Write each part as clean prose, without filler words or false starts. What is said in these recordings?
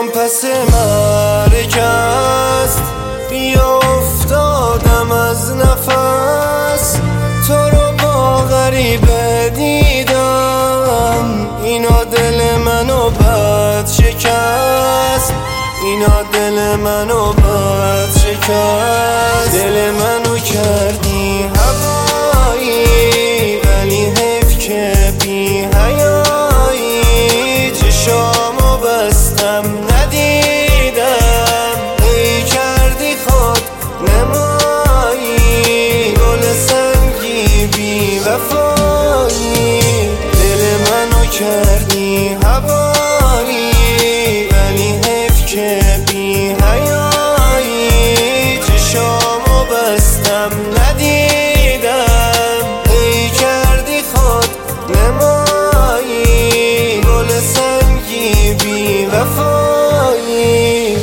جام پس مرگ است، بیا افتادم از نفس، تو رو با غریبه دیدم، اینا دل منو بد شکست، اینا دل منو بد شکست. دل منو کردی هوایی، ولی حیف که بی حیایی، چشامو بستم ندیدم، ای کردی خود نمایی، گل سنگی بی وفایی. دل منو کردی هوایی، ولی حیف که بی حیایی، چشامو بستم ندیدم، ای کردی خود نمایی، گل سنگی بی وفایی.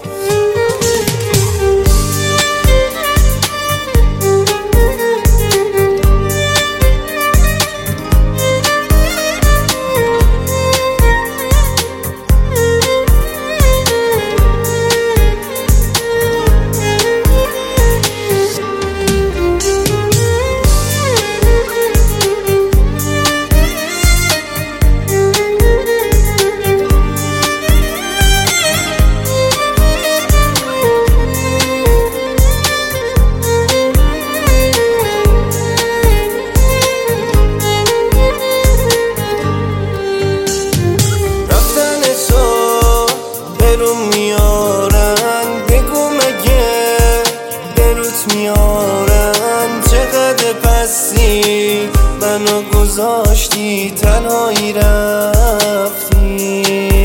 میارن چقدر پسی، منو گذاشتی تنهایی رفتی.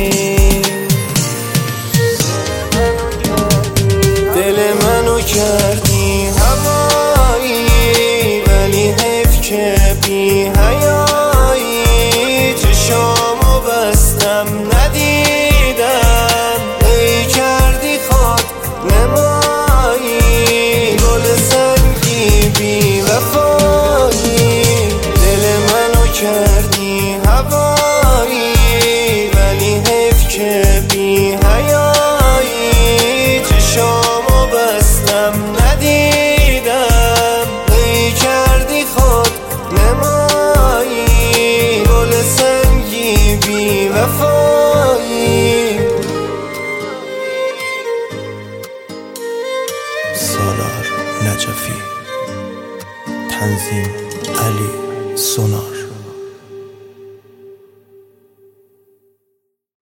دل منو کردی هوایی، ولی حیف که بی حیایی، چشامو بستم ندیدم، ای کردی خود نمایی، گل سنگی بی وفایی. دل منو کردی هوایی، ولی حیف که بی حیایی، چشامو بستم ندیدم، ای کردی خود نمایی، گل سنگی بی وفایی. سالار نجفی، تنظیم علی سونار.